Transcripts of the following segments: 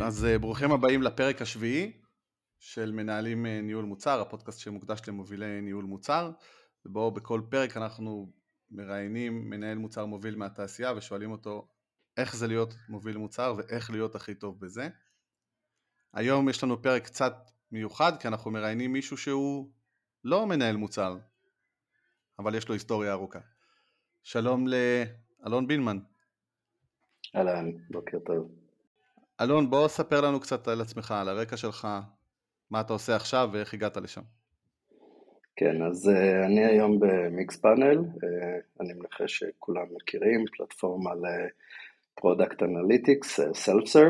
אז ברוכים הבאים לפרק השביעי של מנהלים ניהול מוצר, הפודקאסט שמוקדש למובילי ניהול מוצר, ובו בכל פרק אנחנו מראיינים מנהל מוצר מוביל מהתעשייה ושואלים אותו איך זה להיות מוביל מוצר ואיך להיות הכי טוב בזה. היום יש לנו פרק קצת מיוחד כי אנחנו מראיינים מישהו שהוא לא מנהל מוצר, אבל יש לו היסטוריה ארוכה. שלום לאלון בינמן. אהלן, בוקר טוב. אלון, בוא ספר לנו קצת על עצמך, על הרקע שלך, מה אתה עושה עכשיו ואיך הגעת לשם. כן, אז אני היום במיקס פאנל, אני מניח שכולם מכירים, פלטפורמה לפרודקט אנליטיקס, סלף סרב.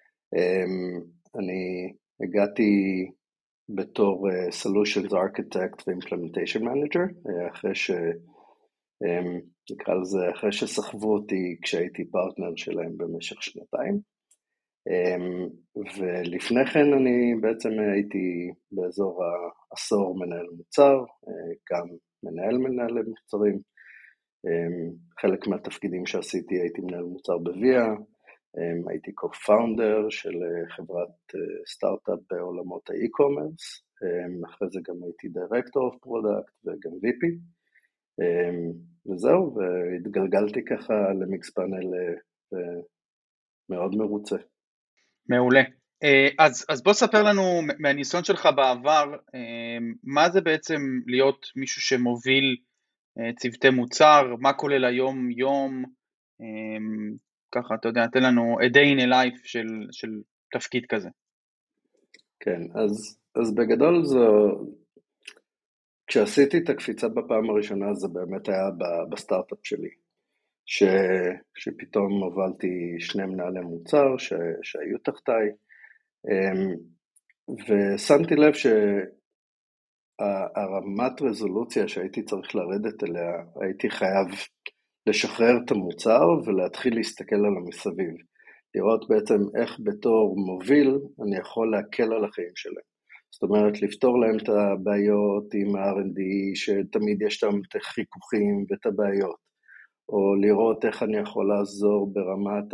אני הגעתי בתור Solutions Architect ו-Implementation Manager, נקרא לזה, אחרי שסחבו אותי כשהייתי פרטנר שלהם במשך 2 ולפני כן אני בעצם הייתי באזור העשור מנהל מוצר, גם מנהלי מוצרים, חלק מהתפקידים שעשיתי הייתי מנהל מוצר בוויה, הייתי co-founder של חברת סטארט-אפ בעולמות האי-קומרס, אחרי זה גם הייתי Director of Product וגם VP, וזהו, והתגלגלתי ככה למיקס פאנל מאוד מרוצה. מעולה. אז בוא ספר לנו מהניסיון שלך בעבר, מה זה בעצם להיות מישהו שמוביל צוותי מוצר, מה כולל היום יום, ככה אתה יודע, תן לנו a day in a life של תפקיד כזה. כן, אז בגדול כשעשיתי את הקפיצה בפעם הראשונה זה באמת היה בסטארט-אפ שלי, שפתאום הובלתי 2 מנהלי מוצר שהיו תחתיי, ושמתי לב שהרמת רזולוציה שהייתי צריך לרדת אליה, הייתי חייב לשחרר את המוצר ולהתחיל להסתכל על המסביב, לראות בעצם איך בתור מוביל אני יכול להקל על החיים שלהם. זאת אומרת, לפתור להם את הבעיות עם ה-R&D, שתמיד יש שם את החיכוכים ואת הבעיות, או לראות איך אני יכול לעזור ברמת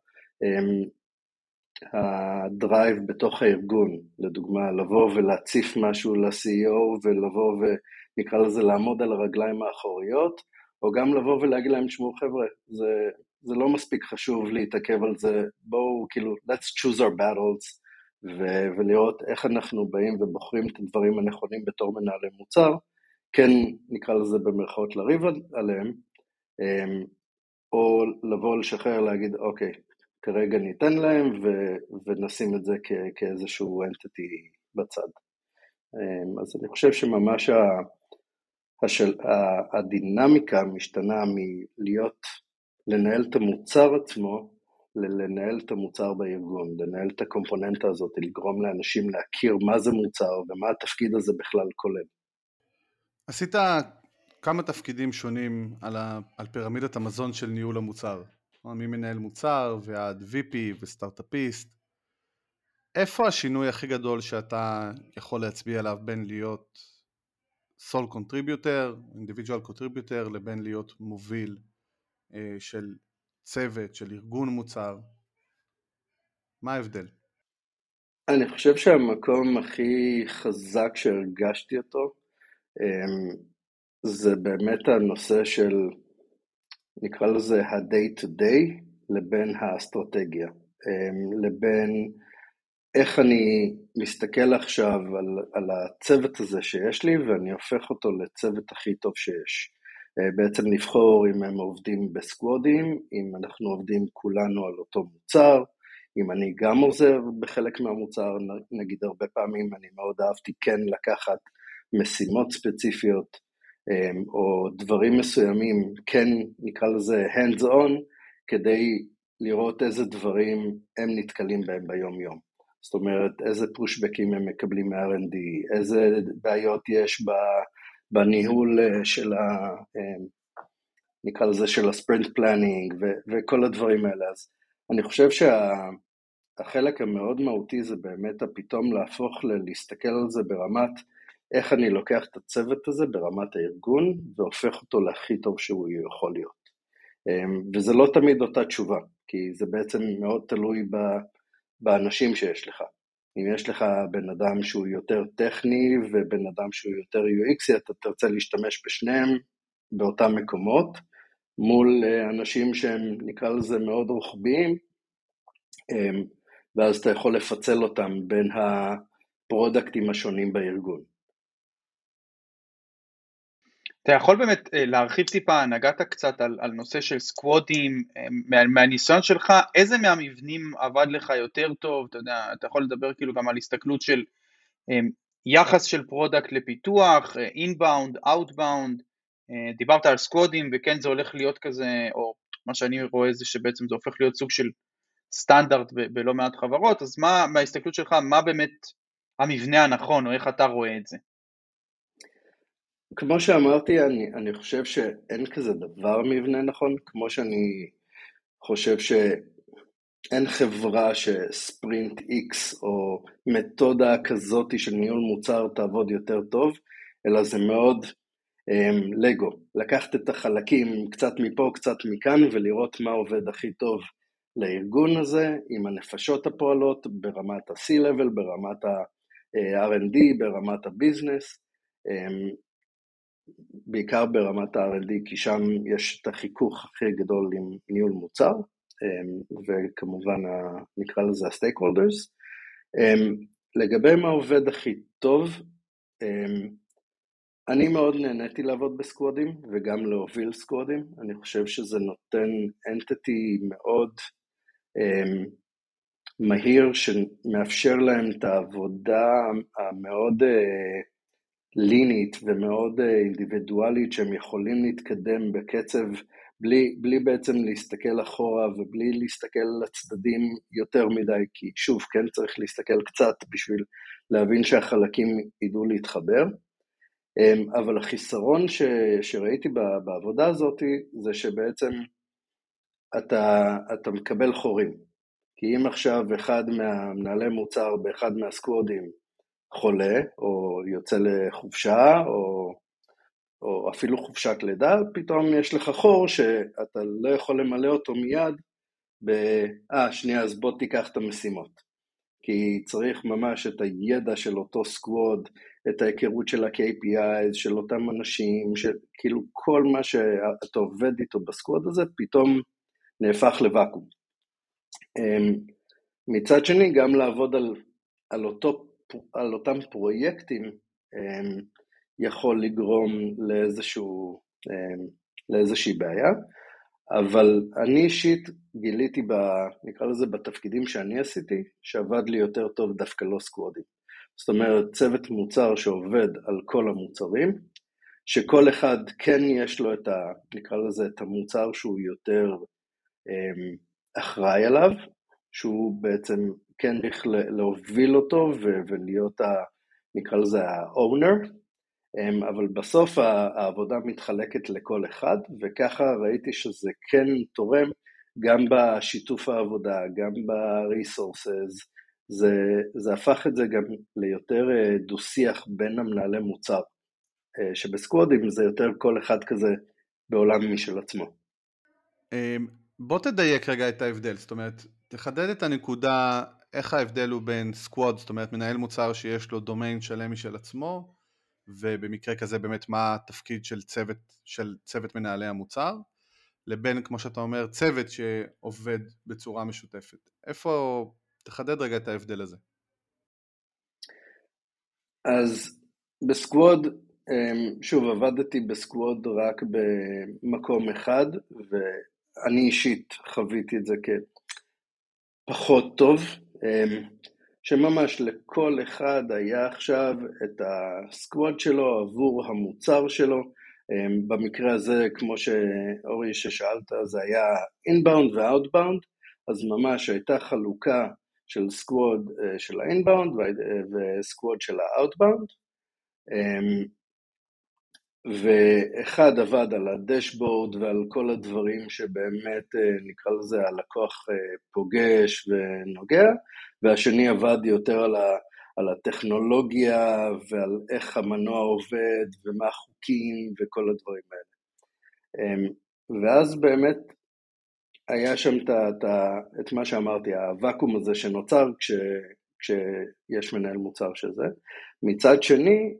הדרייב בתוך הארגון, לדוגמה, לבוא ולהציף משהו ל-CEO, ולבוא ונקרא לזה לעמוד על הרגליים האחוריות, או גם לבוא ולהגיד להם, תשמעו חבר'ה, זה לא מספיק חשוב להתעכב על זה, בואו כאילו, let's choose our battles, ולראות איך אנחנו באים ובוחרים את הדברים הנכונים בתור מנהלי מוצר, כן נקרא לזה במרכאות לריב עליהם, או לבוא לשחרר להגיד אוקיי, כרגע ניתן להם ונשים את זה כאיזשהו entity בצד. אז אני חושב שממש הדינמיקה משתנה לנהל את המוצר עצמו, לנהל את המוצר בארגון, לנהל את הקומפוננטה הזאת, לגרום לאנשים להכיר מה זה מוצר ומה התפקיד הזה בכלל כולל. עשית כמה תפקידים שונים על פירמידת המזון של ניהול המוצר, ממנהל מוצר ועד VP וסטארט-אפיסט. איפה השינוי הכי גדול שאתה יכול להצביע עליו בין להיות sole contributor, individual contributor, לבין להיות מוביל של צוות, של ארגון מוצר? מה ההבדל? אני חושב שהמקום הכי חזק שהרגשתי אותו, זה באמת הנושא של, נקרא לזה ה-day to day, לבין האסטרטגיה, לבין איך אני מסתכל עכשיו על הצוות הזה שיש לי, ואני הופך אותו לצוות הכי טוב שיש. בעצם לבחור אם הם עובדים בסקוודים, אם אנחנו עובדים כולנו על אותו מוצר, אם אני גם עוזר בחלק מהמוצר, נגיד הרבה פעמים אני מאוד אהבתי כן לקחת משימות ספציפיות, או דברים מסוימים, כן נקרא לזה hands on, כדי לראות איזה דברים הם נתקלים בהם ביום יום. זאת אומרת, איזה פושבקים הם מקבלים מה-R&D, איזה בעיות יש בניהול של נקרא לזה של הספרינט פלנינג וכל הדברים האלה. אז אני חושב שהחלק המאוד מהותי זה באמת פתאום להפוך להסתכל על זה ברמת איך אני לוקח את הצוות הזה ברמת הארגון והופך אותו להכי טוב שהוא יכול להיות. וזה לא תמיד אותה תשובה, כי זה בעצם מאוד תלוי באנשים שיש לך. אם יש לך בן אדם שהוא יותר טכני ובן אדם שהוא יותר UX, אתה תרצה להשתמש בשניהם באותם מקומות, מול אנשים שהם נקרא לזה מאוד רוחביים, ואז אתה יכול לפצל אותם בין הפרודקטים השונים בארגון. אתה יכול באמת להרחיב טיפה, נגעת קצת על נושא של סקוואדים, מהניסיון שלך, איזה מהמבנים עבד לך יותר טוב, אתה יודע, אתה יכול לדבר כאילו גם על הסתכלות של יחס של פרודקט לפיתוח, אינבאונד, אאוטבאונד, דיברת על סקוואדים, וכן זה הולך להיות כזה, או מה שאני רואה זה שבעצם זה הופך להיות סוג של סטנדרט בלא מעט חברות, אז מה, מההסתכלות שלך, מה באמת המבנה הנכון, או איך אתה רואה את זה? כמו שאמרתי, אני חושב שאין כזה דבר מבנה נכון, כמו שאני חושב שאין חברה שספרינט X או מתודה כזאת של ניהול מוצר תעבוד יותר טוב, אלא זה מאוד לגו, לקחת את החלקים קצת מפה, קצת מכאן, ולראות מה עובד הכי טוב לארגון הזה, עם הנפשות הפועלות, ברמת ה-C-Level, ברמת ה-R&D, ברמת הביזנס, בעיקר ברמת ה-R&D, כי שם יש את החיכוך הכי גדול עם ניהול מוצר, וכמובן נקרא לזה ה-Stakeholders. לגבי מה עובד הכי טוב, אני מאוד נהניתי לעבוד בסקוואדים וגם להוביל סקוואדים, אני חושב שזה נותן אנטיטי מאוד מהיר שמאפשר להם את העבודה המאוד לינית ומאוד אינדיבידואלית שהם יכולים להתקדם בקצב בלי בעצם להסתכל אחורה ובלי להסתכל לצדדים יותר מדי, כי שוב כן צריך להסתכל קצת בשביל להבין שהחלקים ידעו להתחבר. אבל החיסרון שראיתי בעבודה הזאת זה שבעצם אתה מקבל חורים. כי אם עכשיו אחד מהמנהלי מוצר באחד מהסקוואדים חולה או יוצא לחופשה או אפילו חופשת לידה, פתאום יש לך חור שאתה לא יכול למלא אותו מיד שנייה, אז בוא תיקח את המשימות. כי צריך ממש את הידע של אותו סקוואד, את ההיכרות של ה-KPIs, של אותם אנשים, כאילו כל מה שאתה עובד איתו בסקוואד הזה, פתאום נהפך לוואקום. מצד שני, גם לעבוד על אותם פרויקטים, יכול לגרום לאיזושהי בעיה, אבל אני אישית גיליתי, נקרא לזה בתפקידים שאני עשיתי, שעבד לי יותר טוב דווקא לא סקוואדים. זאת אומרת, צוות מוצר שעובד על כל המוצרים, שכל אחד כן יש לו נקרא לזה את המוצר שהוא יותר אחראי עליו, שהוא בעצם כן צריך להוביל אותו ולהיות נקרא לזה ה-owner, אבל בסוף העבודה מתחלקת לכל אחד, וככה ראיתי שזה כן תורם גם בשיתוף העבודה, גם ב-resources, זה הפך את זה גם ליותר דו-שיח בין המנהלי מוצר, שבסקוואדים זה יותר כל אחד כזה בעולם משל עצמו. בוא תדייק רגע את ההבדל, זאת אומרת, תחדד את הנקודה, איך ההבדל הוא בין סקוואד, זאת אומרת מנהל מוצר שיש לו דומיין שלם משל עצמו, ובמקרה כזה באמת מה התפקיד של צוות מנהלי המוצר, לבין כמו שאתה אומר צוות שעובד בצורה משותפת. איפה, תחדד רגע את ההבדל הזה. אז בסקוואד, שוב עבדתי בסקוואד רק במקום אחד, ואני אישית חוויתי את זה כפחות טוב, שממש לכל אחד היה עכשיו את הסקוואד שלו עבור המוצר שלו. במקרה הזה, כמו שאורי ששאלת, זה היה inbound ו-outbound, אז ממש הייתה חלוקה של סקוואד של ה-inbound וסקוואד של ה-outbound, ואחד עבד על הדשבורד ועל כל הדברים שבאמת נקרא לזה הלקוח פוגש ונוגע, והשני עבד יותר על הטכנולוגיה ועל איך המנוע עובד ומה החוקים וכל הדברים האלה. ואז באמת היה שם את מה שאמרתי, הוואקום הזה שנוצר כשיש מנהל מוצר שזה. מצד שני,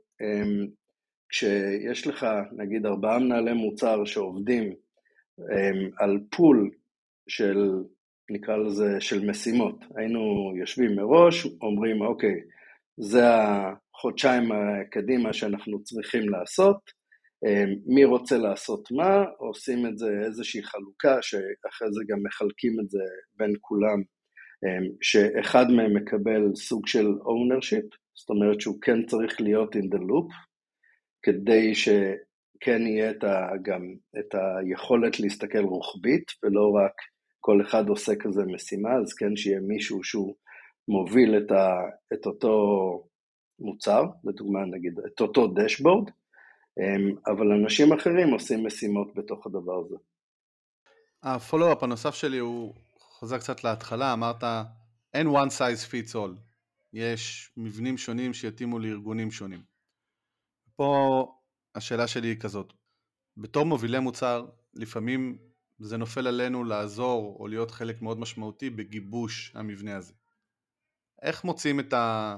כשיש לך נגיד 4 מנהלי מוצר שעובדים על פול של, נקרא לזה, של משימות, היינו יושבים מראש, אומרים אוקיי, זה החודשיים קדימה שאנחנו צריכים לעשות, מי רוצה לעשות מה, עושים את זה איזושהי חלוקה, שאחרי זה גם מחלקים את זה בין כולם, שאחד מהם מקבל סוג של ownership, זאת אומרת שהוא כן צריך להיות in the loop, כדי שכן יהיה גם את היכולת להסתכל רוחבית, ולא רק כל אחד עושה כזה משימה, אז כן שיהיה מישהו שהוא מוביל את אותו מוצר, לדוגמה נגיד את אותו דשבורד, אבל אנשים אחרים עושים משימות בתוך הדבר הזה. הפולו-אפ הנוסף שלי הוא חוזר קצת להתחלה, אמרת אין one size fits all, יש מבנים שונים שיתאימו לארגונים שונים. פה השאלה שלי היא כזאת, בתור מובילי מוצר, לפעמים זה נופל עלינו לעזור או להיות חלק מאוד משמעותי בגיבוש המבנה הזה. איך מוצאים את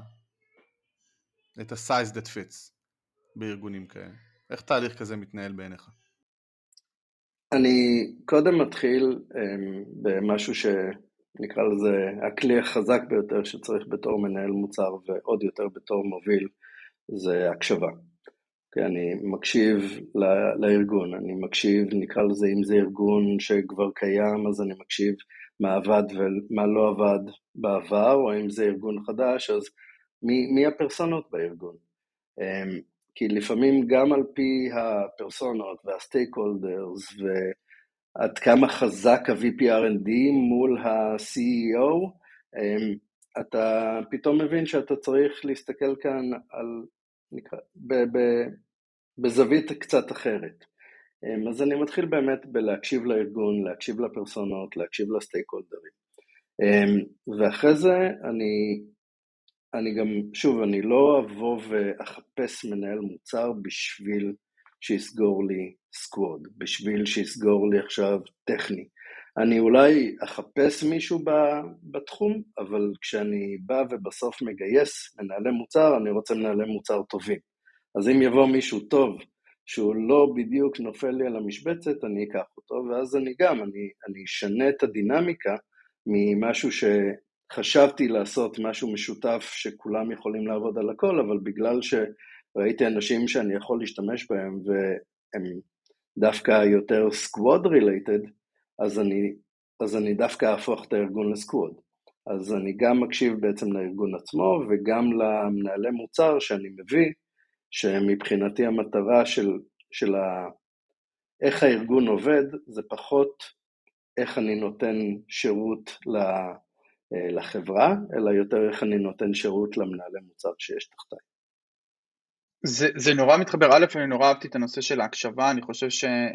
ה-size that fits בארגונים כאלה? איך תהליך כזה מתנהל בעיניך? אני קודם מתחיל במשהו שנקרא לזה הכלי החזק ביותר שצריך בתור מנהל מוצר ועוד יותר בתור מוביל, זה הקשבה. אני מקשיב לארגון, אני מקשיב, נקרא לזה, אם זה ארגון שכבר קיים, אז אני מקשיב מה עבד ומה לא עבד בעבר, או אם זה ארגון חדש, אז מי הפרסונות בארגון? כי לפעמים גם על פי הפרסונות והסטייק הולדרס, ועד כמה חזק ה-VP R&D מול ה-CEO, אתה פתאום מבין שאתה צריך להסתכל כאן על, נקרא, בזווית קצת אחרת. אז אני מתחיל באמת בלהקשיב לארגון, להקשיב לפרסונות, להקשיב לסטייק הולדרים. ואחרי זה אני גם, שוב, אני לא אבוא ואחפש מנהל מוצר בשביל שיסגור לי סקווד, בשביל שיסגור לי עכשיו טכני. אני אולי אחפש מישהו בתחום, אבל כשאני בא ובסוף מגייס מנהלי מוצר, אני רוצה מנהלי מוצר טובים. אז אם יבוא מישהו טוב, שהוא לא בדיוק נופל לי על המשבצת, אני אקח אותו, ואז אני אשנה את הדינמיקה ממשהו שחשבתי לעשות משהו משותף שכולם יכולים לעבוד על הכל, אבל בגלל שראיתי אנשים שאני יכול להשתמש בהם, והם דווקא יותר סקווד רילייטד, אז אני דווקא אהפוך את הארגון לסקווד. אז אני גם מקשיב בעצם לארגון עצמו, וגם למנהלי מוצר שאני מביא, שמבחינתי המטרה של איך הארגון עובד, זה פחות איך אני נותן שירות לחברה, אלא יותר איך אני נותן שירות למנהלי מוצר שיש תחתיי. זה נורא מתחבר. א', אני נורא אהבתי את הנושא של ההקשבה, אני חושב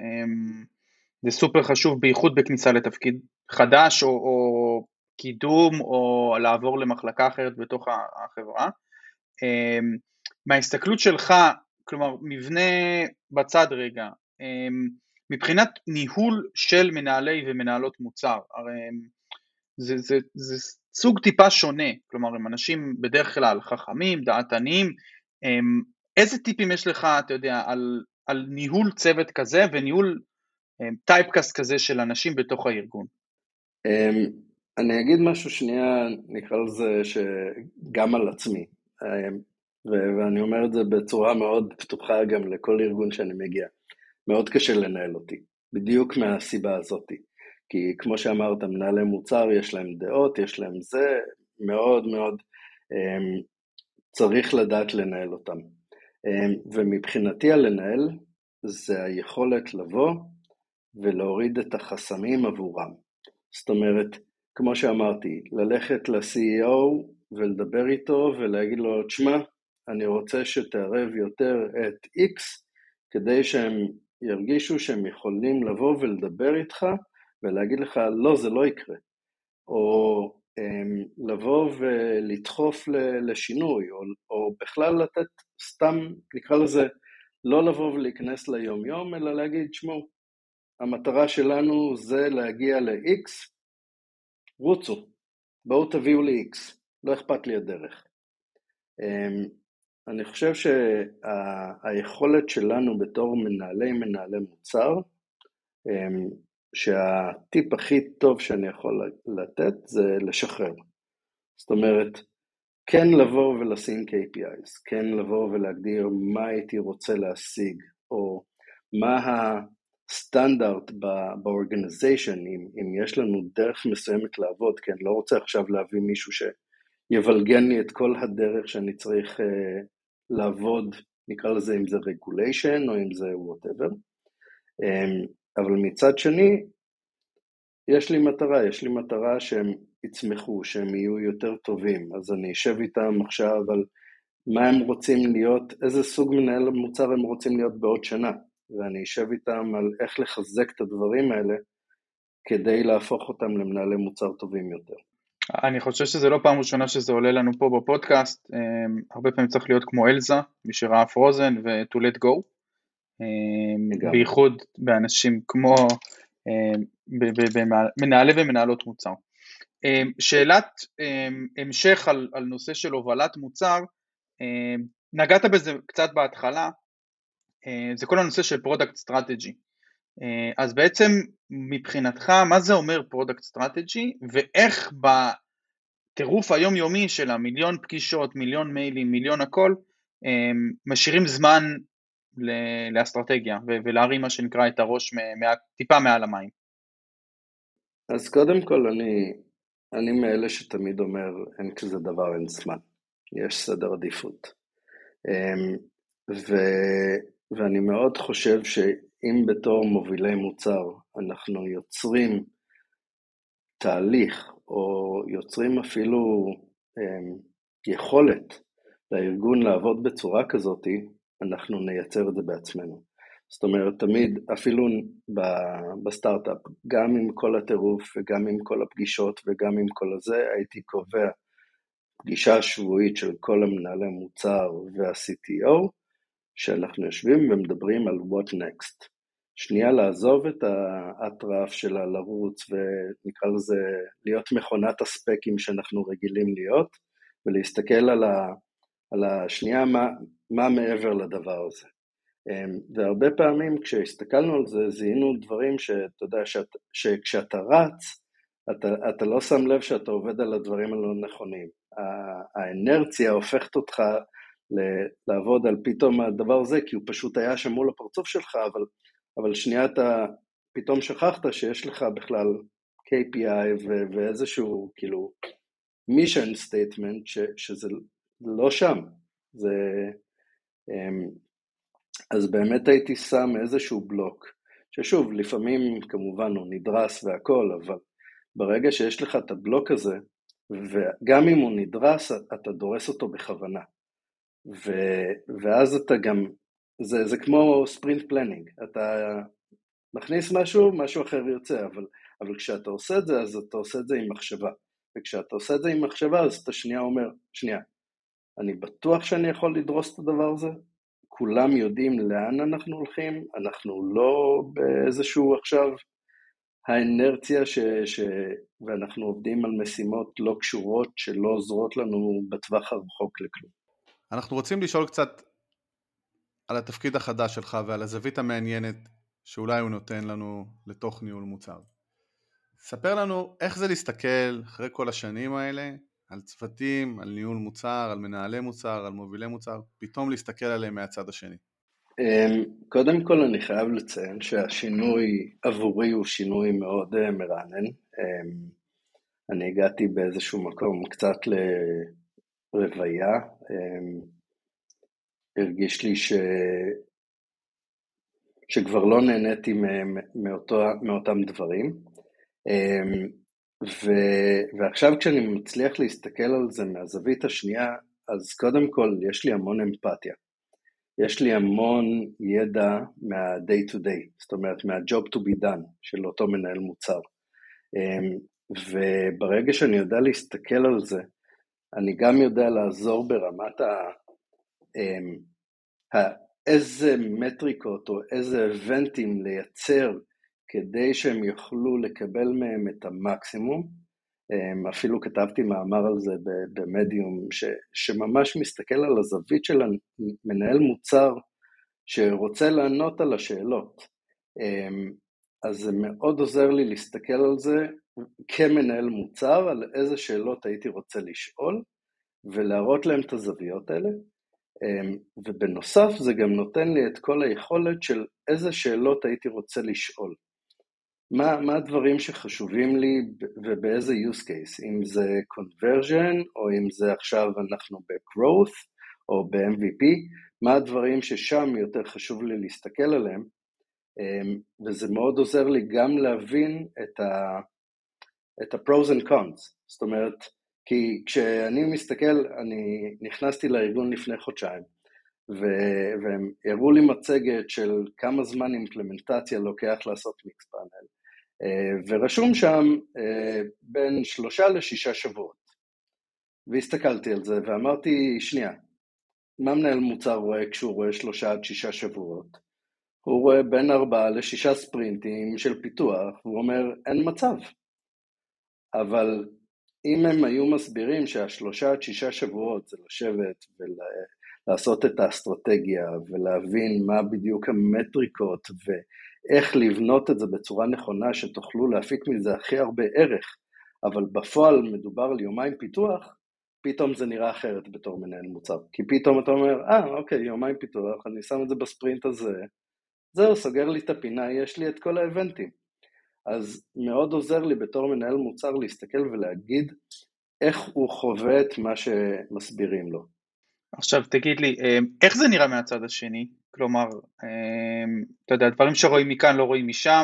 שזה סופר חשוב, בייחוד בכניסה לתפקיד חדש, או קידום, או לעבור למחלקה אחרת בתוך החברה. מההסתכלות שלך, כלומר, מבנה בצד רגע, מבחינת ניהול של מנהלי ומנהלות מוצר, הרי זה סוג טיפה שונה, כלומר, הם אנשים בדרך כלל חכמים, דעתניים, איזה טיפים יש לך, אתה יודע, על ניהול צוות כזה, וניהול טייפקאסט כזה של אנשים בתוך הארגון? אני אגיד משהו שנייה, נקרא לזה שגם על עצמי, ואני אומר את זה בצורה מאוד פתוחה גם לכל ארגון שאני מגיע. מאוד קשה לנהל אותי, בדיוק מהסיבה הזאת. כי כמו שאמרת, מנהלי מוצר, יש להם דעות, יש להם זה, מאוד מאוד צריך לדעת לנהל אותם. ומבחינתי הלנהל, זה היכולת לבוא ולהוריד את החסמים עבורם. זאת אומרת, כמו שאמרתי, ללכת ל-CEO ולדבר איתו ולהגיד לו, תשמע, אני רוצה שתערב יותר את X, כדי שהם ירגישו שהם יכולים לבוא ולדבר איתך, ולהגיד לך, לא, זה לא יקרה. או לבוא ולדחוף לשינוי, או בכלל לתת סתם, נקרא לזה, לא לבוא ולהיכנס ליום יום, אלא להגיד, שמו, המטרה שלנו זה להגיע ל-X, רוצו, בואו תביאו לי-X, לא אכפת לי הדרך. אני חושב שהיכולת שלנו בתור מנהלי מוצר, שהטיפ הכי טוב שאני יכול לתת זה לשחרר. זאת אומרת, כן לבוא ולשים KPIs, כן לבוא ולהגדיר מה הייתי רוצה להשיג, או מה הסטנדרט באורגניזיישן, אם יש לנו דרך מסוימת לעבוד, כי אני לא רוצה עכשיו להביא מישהו שיבלגן לי את כל הדרך שאני צריך לעבוד, נקרא לזה אם זה regulation או אם זה whatever, אבל מצד שני, יש לי מטרה שהם יצמחו, שהם יהיו יותר טובים, אז אני אשב איתם עכשיו על מה הם רוצים להיות, איזה סוג מנהל מוצר הם רוצים להיות בעוד שנה, ואני אשב איתם על איך לחזק את הדברים האלה, כדי להפוך אותם למנהלי מוצר טובים יותר. אני חושב שזה לא פעם ראשונה שזה עולה לנו פה בפודקאסט, הרבה פעמים צריך להיות כמו אלזה, מי שראה פרוזן ו-to let go, בייחוד באנשים כמו מנהלי ומנהלות מוצר. שאלת המשך על נושא של הובלת מוצר, נגעת בזה קצת בהתחלה, זה כל הנושא של פרודקט סטרטג'י. אז בעצם מבחינתך, מה זה אומר פרודקט סטרטג'י, ואיך בטירוף היומיומי של המיליון פגישות, מיליון מיילים, מיליון הכל, משאירים זמן לאסטרטגיה, ולהרים מה שנקרא את הראש טיפה מעל המים. אז קודם כל אני מאלה שתמיד אומר, אין כזה דבר, אין זמן. יש סדר עדיפות. ואני מאוד חושב שאם בתור מובילי מוצר אנחנו יוצרים תהליך, או יוצרים אפילו יכולת לארגון לעבוד בצורה כזאת, אנחנו נייצר את זה בעצמנו. זאת אומרת, תמיד, אפילו בסטארט-אפ, גם עם כל הטירוף וגם עם כל הפגישות וגם עם כל הזה, הייתי קובע פגישה שבועית של כל המנהלי מוצר וה-CTO, שאנחנו יושבים ומדברים על what next. שנייה לעזוב את האטרף שלה לרוץ ונקרא לזה להיות מכונת הספקים שאנחנו רגילים להיות, ולהסתכל על השנייה מה מעבר לדבר הזה. והרבה פעמים כשהסתכלנו על זה, זיהינו דברים שאתה יודע שכשאתה רץ, אתה לא שם לב שאתה עובד על הדברים הלא נכונים. האנרציה הופכת אותך לעבוד על פתאום הדבר הזה, כי הוא פשוט היה שם מול הפרצוף שלך, אבל שנייה אתה פתאום שכחת שיש לך בכלל KPI ואיזשהו כאילו mission statement שזה לא שם. אז באמת הייתי שם איזשהו בלוק, ששוב, לפעמים כמובן הוא נדרס והכל, אבל ברגע שיש לך את הבלוק הזה, וגם אם הוא נדרס, אתה דורס אותו בכוונה. ואז אתה גם, זה כמו ספרינט פלנינג, אתה מכניס משהו אחר יוצא, אבל כשאתה עושה את זה, אז אתה עושה את זה עם מחשבה. וכשאתה עושה את זה עם מחשבה, אז אתה שנייה אומר, שנייה, אני בטוח שאני יכול לדרוס את הדבר הזה, כולם יודעים לאן אנחנו הולכים, אנחנו לא באיזשהו עכשיו האנרציה ואנחנו עובדים על משימות לא קשורות שלא עוזרות לנו בטווח הרחוק לכלום. אנחנו רוצים לשאול קצת על התפקיד החדש שלך ועל הזווית המעניינת שאולי הוא נותן לנו לתוך ניהול מוצר. ספר לנו איך זה להסתכל אחרי כל השנים האלה על צוותים, על ניהול מוצר, על מנהלי מוצר, על מובילי מוצר, פתאום להסתכל עליהם מהצד השני. קודם כל אני חייב לציין שהשינוי עבורי הוא שינוי מאוד מרענן. אני הגעתי באיזשהו מקום קצת לרוויה, הרגיש לי שכבר לא נהניתי מאותם דברים, ועכשיו כשאני מצליח להסתכל על זה מהזווית השנייה, אז קודם כל יש לי המון אמפתיה. יש לי המון ידע מה-day to day, זאת אומרת מה-job to be done של אותו מנהל מוצר. וברגע שאני יודע להסתכל על זה, אני גם יודע לעזור ברמת איזה מטריקות או איזה איבנטים לייצר כדי שהם יוכלו לקבל מהם את המקסימום. אפילו כתבתי מאמר על זה במדיום, שממש מסתכל על הזווית של מנהל מוצר שרוצה לענות על השאלות. אז זה מאוד עוזר לי להסתכל על זה כמנהל מוצר, על איזה שאלות הייתי רוצה לשאול, ולהראות להם את הזוויות האלה. ובנוסף זה גם נותן לי את כל היכולת של איזה שאלות הייתי רוצה לשאול. מה הדברים שחשובים לי ובאיזה use case, אם זה conversion או אם זה עכשיו אנחנו ב-growth או ב-MVP, מה הדברים ששם יותר חשוב לי להסתכל עליהם, וזה מאוד עוזר לי גם להבין את ה-pros and cons, זאת אומרת, כי כשאני מסתכל, אני נכנסתי לארגון לפני חודשיים, והם הראו לי מצגת של כמה זמן אימפלמנטציה לוקח לעשות מיקס פאנל, ורשום שם בין 3 ל6 שבועות, והסתכלתי על זה ואמרתי, שנייה, מה מנהל מוצר רואה כשהוא רואה 3 עד 6 שבועות? הוא רואה בין 4 ל6 ספרינטים של פיתוח, והוא אומר, אין מצב. אבל אם הם היו מסבירים שה3 עד 6 שבועות זה לשבת ולעשות את האסטרטגיה, ולהבין מה בדיוק המטריקות, ואיך לבנות את זה בצורה נכונה, שתוכלו להפיק מזה הכי הרבה ערך, אבל בפועל מדובר על יומיים פיתוח, פתאום זה נראה אחרת בתור מנהל מוצר. כי פתאום אתה אומר, אוקיי, יומיים פיתוח, אני שם את זה בספרינט הזה, זהו, סוגר לי את הפינה, יש לי את כל האבנטים. אז מאוד עוזר לי בתור מנהל מוצר להסתכל ולהגיד איך הוא חווה את מה שמסבירים לו. עכשיו תגיד לי, איך זה נראה מהצד השני? כלומר, אתה יודע, דברים שרואים מכאן לא רואים משם,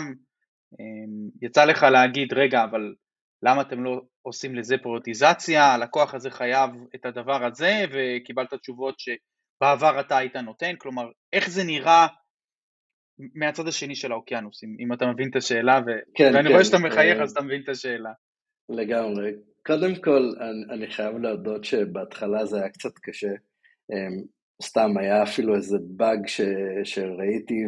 יצא לך להגיד, רגע, אבל למה אתם לא עושים לזה פריוריטיזציה, הלקוח הזה חייב את הדבר הזה, וקיבלת תשובות שבעבר אתה היית נותן, כלומר, איך זה נראה מהצד השני של האוקיינוס, אם אתה מבין את השאלה, ואני רואה שאתה מחייך, אז אתה מבין את השאלה. לגמרי. קודם כל, אני חייב להודות שבהתחלה זה היה קצת קשה, סתם היה אפילו איזה באג שראיתי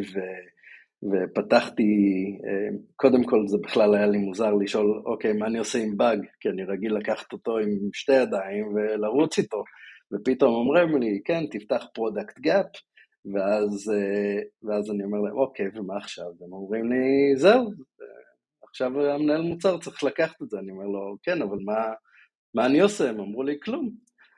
ופתחתי, קודם כל זה בכלל היה לי מוזר לשאול, אוקיי, מה אני עושה עם באג? כי אני רגיל לקחת אותו עם 2 ידיים ולרוץ איתו, ופתאום אומרים לי, כן, תפתח פרודקט גאפ, ואז אני אומר להם, אוקיי, ומה עכשיו? הם אומרים לי, זהו, עכשיו המנהל מוצר צריך לקחת את זה, אני אומר לו, כן, אבל מה אני עושה? הם אמרו לי, כלום.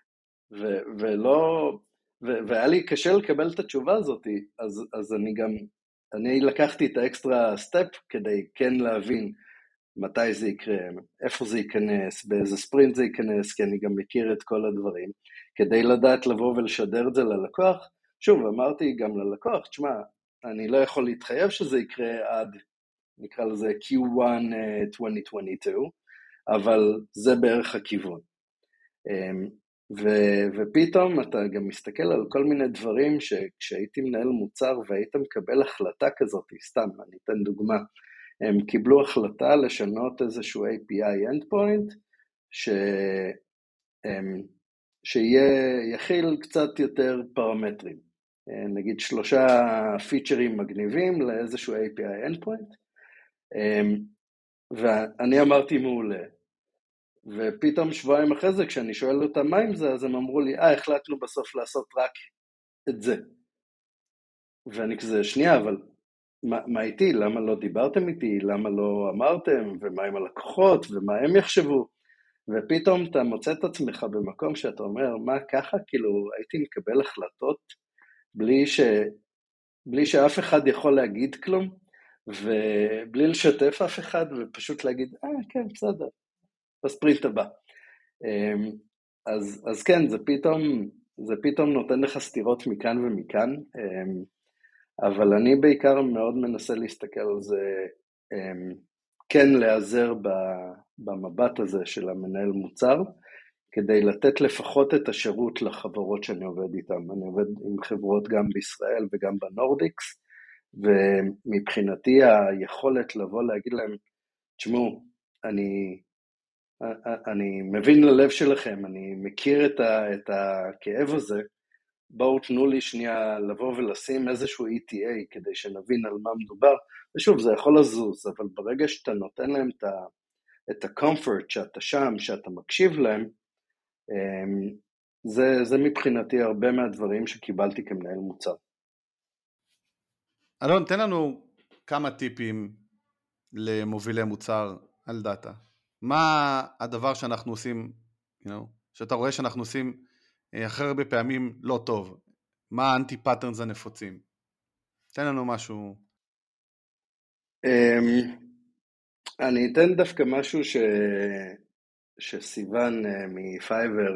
והיה לי קשה לקבל את התשובה הזאת, אז אני לקחתי את האקסטרה סטפ כדי כן להבין מתי זה יקרה, איפה זה ייכנס, באיזה ספרינט זה ייכנס, כי אני גם מכיר את כל הדברים, כדי לדעת לבוא ולשדר את זה ללקוח. שוב, אמרתי גם ללקוח, תשמע, אני לא יכול להתחייב שזה יקרה עד, נקרא לזה Q1 2022, אבל זה בערך הכיוון. ופתאום אתה גם מסתכל על כל מיני דברים שכשהייתי מנהל מוצר והיית מקבל החלטה כזאת, סתם, אני אתן דוגמה, הם קיבלו החלטה לשנות איזשהו API endpoint, שיכיל קצת יותר פרמטרים, נגיד 3 פיצ'רים מגניבים לאיזשהו API endpoint, ואני אמרתי מעולה, ופתאום שבועיים אחרי זה, כשאני שואל אותם מה עם זה, אז הם אמרו לי, החלטנו בסוף לעשות רק את זה. ואני כזה, שנייה, אבל מה איתי? למה לא דיברתם איתי? למה לא אמרתם? ומה עם הלקוחות? ומה הם יחשבו? ופתאום אתה מוצא את עצמך במקום שאתה אומר, מה ככה? כאילו, הייתי מקבל החלטות בלי שאף אחד יכול להגיד כלום, ובלי לשתף אף אחד, ופשוט להגיד, כן, בסדר. בספרינט הבא. אז כן, זה פתאום נותן לך סתירות מכאן ומכאן, אבל אני בעיקר מאוד מנסה להסתכל על זה, כן להיעזר במבט הזה של המנהל מוצר, כדי לתת לפחות את השירות לחברות שאני עובד איתן. אני עובד עם חברות גם בישראל וגם בנורדיקס, ומבחינתי היכולת לבוא להגיד להם, תשמעו, אני מבין ללב שלכם, אני מכיר את הכאב הזה, בואו תנו לי שנייה לבוא ולשים איזשהו ETA כדי שנבין על מה מדובר, ושוב, זה יכול לזוז, אבל ברגע שאתה נותן להם את ה-comfort שאתה שם, שאתה מקשיב להם, זה מבחינתי הרבה מהדברים שקיבלתי כמנהל מוצר. אלון, תן לנו כמה טיפים למובילי מוצר על דאטה. מה הדבר שאנחנו עושים, שאתה רואה שאנחנו עושים אחרי הרבה פעמים לא טוב? מה האנטי-פאטרנס הנפוצים? תן לנו משהו. אני אתן דווקא משהו שסיוון מפייבר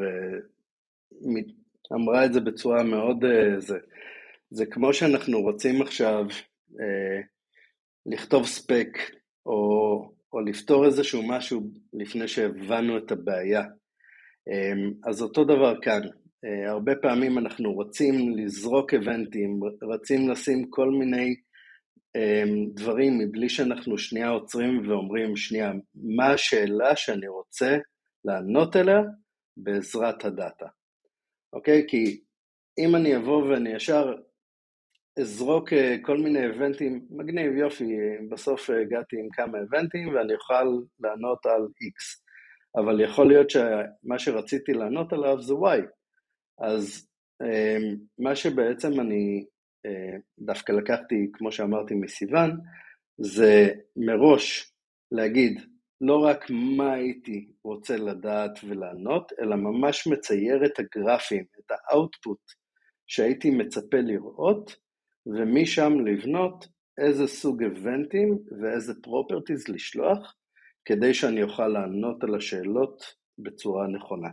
אמרה את זה בצורה מאוד, זה כמו שאנחנו רוצים עכשיו לכתוב ספק, או לפתור איזשהו משהו לפני שהבנו את הבעיה. אז אותו דבר כאן, הרבה פעמים אנחנו רוצים לזרוק איבנטים, רצים לשים כל מיני דברים מבלי שאנחנו שנייה עוצרים ואומרים שנייה, מה השאלה שאני רוצה לענות אליה בעזרת הדאטה. אוקיי? כי אם אני אבוא ואני ישר אזרוק כל מיני איבנטים, מגניב, יופי, בסוף הגעתי עם כמה איבנטים ואני אוכל לענות על X. אבל יכול להיות שמה שרציתי לענות עליו זה Y. אז מה שבעצם אני דווקא לקחתי, כמו שאמרתי מסיוון, זה מראש להגיד לא רק מה הייתי רוצה לדעת ולענות, אלא ממש מצייר את הגרפים, את האוטפוט שהייתי מצפה לראות, ומשם לבנות איזה סוג איבנטים ואיזה פרופרטיז לשלוח, כדי שאני אוכל לענות על השאלות בצורה נכונה.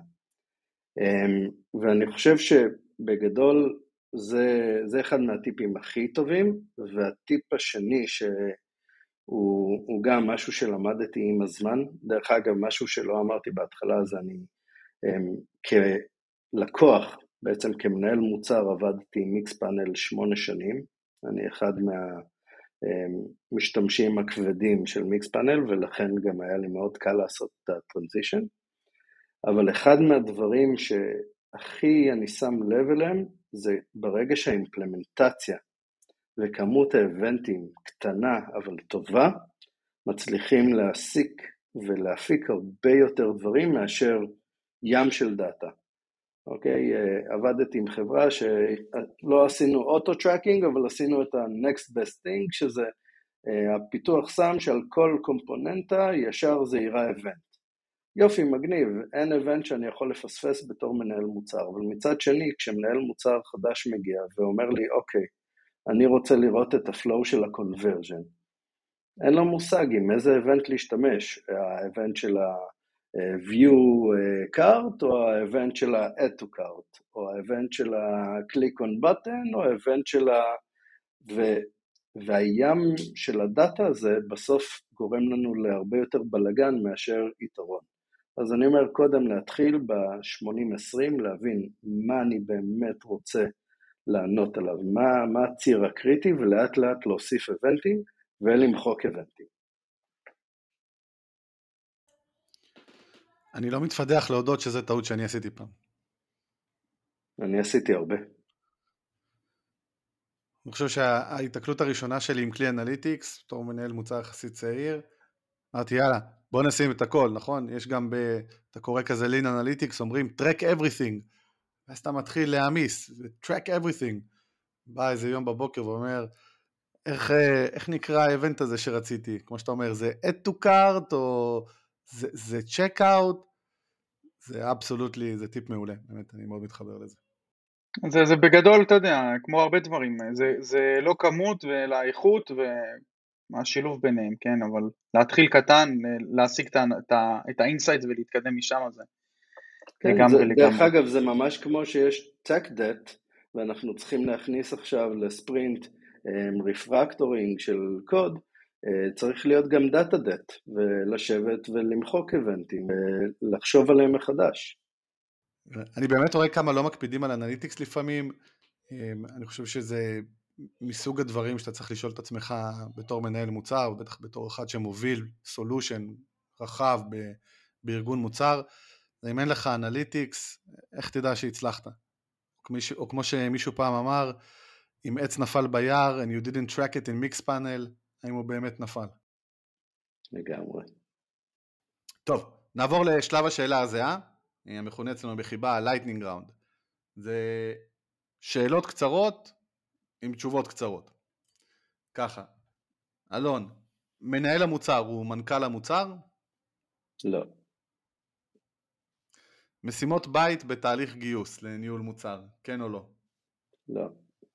ואני חושב שבגדול זה אחד מהטיפים הכי טובים, והטיפ השני שהוא גם משהו שלמדתי עם הזמן, דרך אגב משהו שלא אמרתי בהתחלה, אז אני כלקוח, בעצם כמנהל מוצר עבדתי עם Mixpanel 8 שנים, אני אחד מהמשתמשים הכבדים של Mixpanel, ולכן גם היה לי מאוד קל לעשות את הטרנזישן, אבל אחד מהדברים שהכי אני שם לב אליהם, זה ברגע שהאימפלמנטציה וכמות האבנטים קטנה אבל טובה, מצליחים להסיק ולהפיק הרבה יותר דברים מאשר ים של דאטה. אוקיי, עבדתי עם חברה שלא עשינו אוטו-טרקינג, אבל עשינו את ה-next best thing, שזה הפיתוח שם שעל כל קומפוננטה ישר זה יראה איבנט. יופי, מגניב, אין איבנט שאני יכול לפספס בתור מנהל מוצר, אבל מצד שני, כשמנהל מוצר חדש מגיע ואומר לי, אוקיי, אני רוצה לראות את הפלואו של הקונברז'ן, אין לו מושג עם איזה איבנט להשתמש, האיבנט של ה-view cart, או האיבנט של ה-add to cart, או האיבנט של ה-click on button, או האיבנט של והים של הדאטה הזה בסוף גורם לנו להרבה יותר בלגן מאשר יתרון. אז אני אומר קודם להתחיל ב-80-20, להבין מה אני באמת רוצה לענות עליו, מה הציר הקריטי, ולאט לאט להוסיף איבנטים ולמחוק איבנטים. אני לא מתפדח להודות שזה טעות שאני עשיתי פעם. אני עשיתי הרבה. אני חושב שההתקלות הראשונה שלי עם כלי אנליטיקס, בתור מנהל מוצר יחסית צעיר, אמרתי יאללה, בוא נשים את הכל, נכון? יש גם, אתה קורא כזה Lean Analytics, אומרים track everything, ואז אתה מתחיל להעמיס, track everything. בא איזה יום בבוקר ואומר, איך נקרא האבנט הזה שרציתי? כמו שאתה אומר, זה add to cart, או זה check out? זה אבסולוטלי, זה טיפ מעולה, באמת, אני מאוד מתחבר לזה. זה בגדול, אתה יודע, כמו הרבה דברים, זה לא כמות אלא איכות והשילוב ביניהם, כן, אבל להתחיל קטן, להשיג את האינסייט ולהתקדם משם, זה לגמרי. דרך אגב, זה ממש כמו שיש tech debt, ואנחנו צריכים להכניס עכשיו לספרינט רפרקטורינג של קוד, צריך להיות גם דאטה debt, ולשבת ולמחוק איבנטים, ולחשוב עליהם מחדש. אני באמת רואה כמה לא מקפידים על אנליטיקס לפעמים, אני חושב שזה מסוג הדברים שאתה צריך לשאול את עצמך בתור מנהל מוצר, ובטח בתור אחד שמוביל סולושן רחב בארגון מוצר, אם אין לך אנליטיקס, איך תדע שהצלחת? או כמו שמישהו פעם אמר, אם עץ נפל ביער and you didn't track it in mix panel, האם הוא באמת נפל? לגמרי. טוב, נעבור לשלב השאלה הזהה, המכונה אצלנו בחיבה lightning round. זה שאלות קצרות עם תשובות קצרות. ככה, אלון, מנהל המוצר הוא מנכ"ל המוצר? לא. משימות בית בתהליך גיוס לניהול מוצר, כן או לא? לא.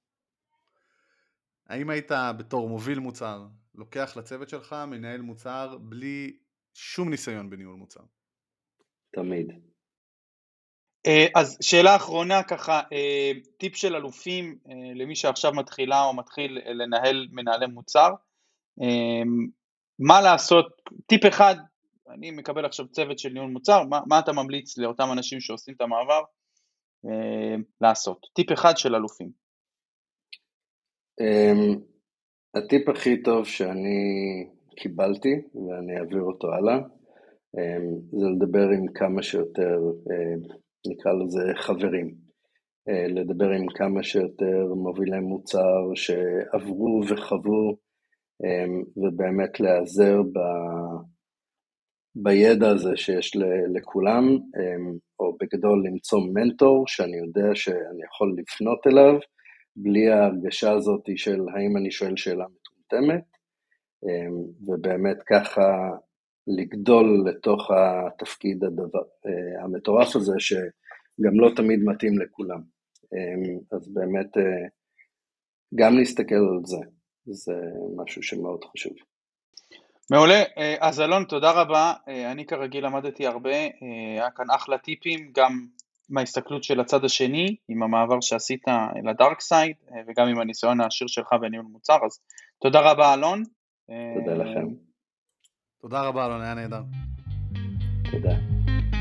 האם היית בתור מוביל מוצר, לוקח לצוות שלך מנהל מוצר בלי שום ניסיון בניהול מוצר? תמיד. אז שאלה אחרונה ככה, טיפ של אלופים למי שעכשיו מתחילה או מתחיל לנהל מנהלי מוצר, מה לעשות, טיפ אחד, אני מקבל עכשיו צוות של ניהול מוצר, מה אתה ממליץ לאותם אנשים שעושים את המעבר לעשות? טיפ אחד של אלופים. הטיפ הכי טוב שאני קיבלתי, ואני אעביר אותו הלאה, זה לדבר עם כמה שיותר, נקרא לזה חברים, לדבר עם כמה שיותר מובילי מוצר שעברו וחוו, ובאמת להיעזר בידע הזה שיש לכולם, או בגדול למצוא מנטור שאני יודע שאני יכול לפנות אליו, בלי ההרגשה הזאת של האם אני שואל שאלה מטומטמת, ובאמת ככה לגדול לתוך התפקיד המטורף הזה, שגם לא תמיד מתאים לכולם. אז באמת גם להסתכל על זה, זה משהו שמאוד חשוב. מעולה, אז אלון תודה רבה, אני כרגיל למדתי הרבה, היה כאן אחלה טיפים, גם מההסתכלות של הצד השני, עם המעבר שעשית לדארק סייד, וגם עם הניסיון העשיר שלך בניהול מוצר, אז תודה רבה אלון. תודה לכם. תודה רבה אלון, היה נהדר. תודה.